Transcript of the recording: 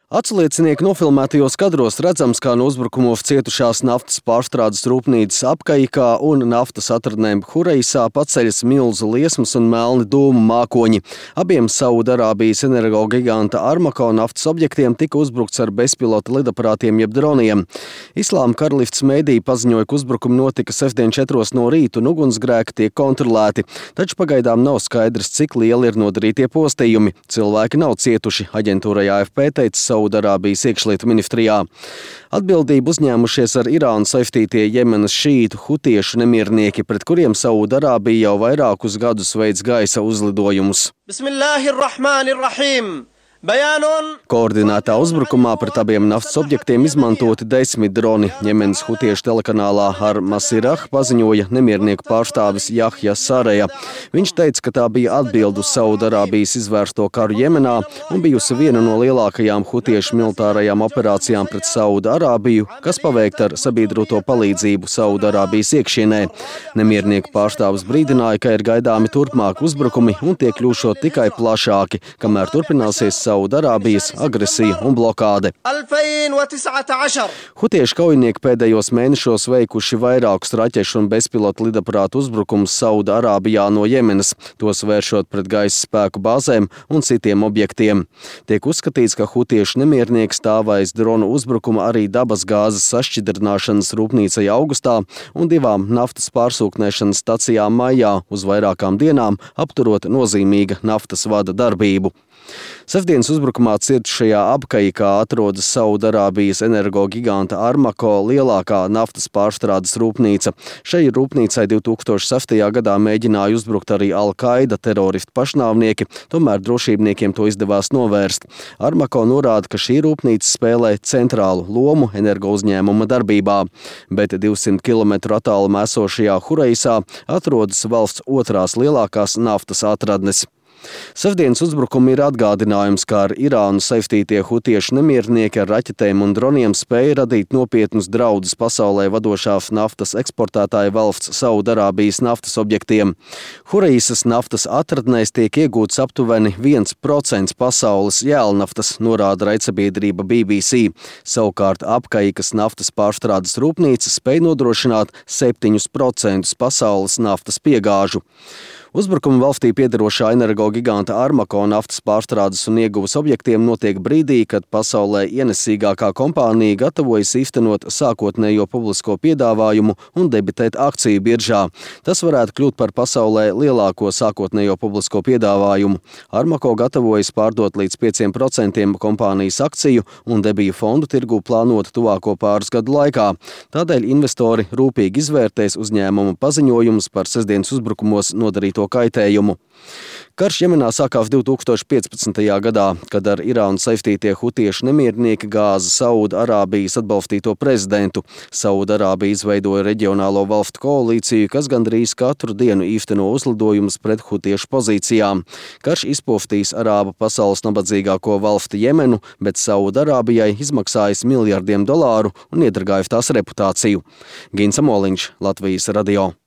Atsliecinieki nofilmētajos kadros redzams, kā no uzbrukumos cietušās naftas pārstrādes rūpnīcas Apkaikā un naftas atradnēm Hureisā paceļas milzu liesmas un melni dūmu mākoņi. Abiem Saudarābijas energogiganta Armako naftas objektiem tika uzbrukts ar bezpilota lidaparātiem jeb droniem. Islāma karalifts mēdī paziņoja, ka uzbrukumi notika sestdien 4 no rīta un ugunsgrēki tiek kontrolēti, taču pagaidām nav skaidrs, cik lieli ir nodarītie postījumi. Cilvēki nav cietuši, aģentūrai AFP teica Saudarābijas iekšlietu ministrijā. Atbildību uzņēmušies ar Irānu saistītie Jemenas šītu hutiešu nemiernieki, pret kuriem Saudarābija jau vairākus gadus veids gaisa uzlidojumus. Koordinētā uzbrukumā pret abiem naftas objektiem izmantoti 10 droni. Jemenas hutiešu telekanālā Ar Masirah paziņoja nemiernieku pārstāvis Jahja Sareja. Viņš teica, ka tā bija atbilde uz Saudarābijas izvērsto karu Jemenā un bijusi viena no lielākajām hutiešu militārajām operācijām pret Saudarābiju, kas paveikta ar sabiedroto palīdzību Saudarābijas iekšienē. Nemiernieku pārstāvis brīdināja, ka ir gaidāmi turpmāki uzbrukumi un tie kļūšot tikai plašāki, kamēr turpināsies Saudarābijas agresija un blokāde. Hutiešu kaujinieki pēdējos mēnešos veikuši vairākus raķešu un bezpilota lidaparātu uzbrukumus Saudarābijā no Jemenas, tos vēršot pret gaisa spēku bāzēm un citiem objektiem. Tiek uzskatīts, ka hutiešu nemiernieki stāvēs dronu uzbrukumu arī dabas gāzes sašķidrināšanas rūpnīcai augustā un 2 naftas pārsūknēšanas stacijām maijā uz vairākām dienām, apturot nozīmīga naftas vada darbību. Sestdienas uzbrukumā cietušajā Apkaikā atrodas Saudarābijas energogiganta Armako lielākā naftas pārstrādes rūpnīca. Šai rūpnīcai 2006. gadā mēģināja uzbrukt arī Al-Qaida teroristu pašnāvnieki, tomēr drošībniekiem to izdevās novērst. Armako norāda, ka šī rūpnīca spēlē centrālu lomu energo uzņēmuma darbībā, bet 200 km attālumā esošajā Hureisā atrodas valsts otrās lielākās naftas atradnes. Sestdienas uzbrukumi ir atgādinājums, kā ar Irānu saistītie hutiešu nemiernieki ar raķetēm un droniem spēja radīt nopietnus draudus pasaulē vadošās naftas eksportētāja valsts Saudarābijas naftas objektiem. Hureisas naftas atradnēs tiek iegūts aptuveni 1% pasaules jēlnaftas, norāda raidsabiedrība BBC. Savukārt Apkaikas naftas pārstrādes rūpnīca spēja nodrošināt 7% pasaules naftas piegāžu. Uzbrukumi valstī piederošā energogiganta Armako naftas pārstrādes un ieguvas objektiem notiek brīdī, kad pasaulē ienesīgākā kompānija gatavojas īstenot sākotnējo publisko piedāvājumu un debitēt akciju biržā. Tas varētu kļūt par pasaulē lielāko sākotnējo publisko piedāvājumu. Armako gatavojas pārdot līdz 5% kompānijas akciju un debiju fondu tirgu plānota tuvāko pāris gadu laikā. Tādēļ investori rūpīgi izvērtēs uzņēmuma paziņojumus par sestdienas uzbrukumos nodarīto kaitējumu. Karš Jemenā sākās 2015. gadā, kad ar Irānu saistītie hutiešu nemiernieki gāza Saudarābijas atbalstīto prezidentu. Saudarābija izveidoja reģionālo valstu koalīciju, kas gandrīz katru dienu īsteno uzlidojumus pret hutiešu pozīcijām. Karš izpostīs arābu pasaules nabadzīgāko valsti Jemenu, bet Saudarābijai izmaksājis $miljardiem un iedragājis tās reputāciju. Gins Amoliņš, Latvijas radio.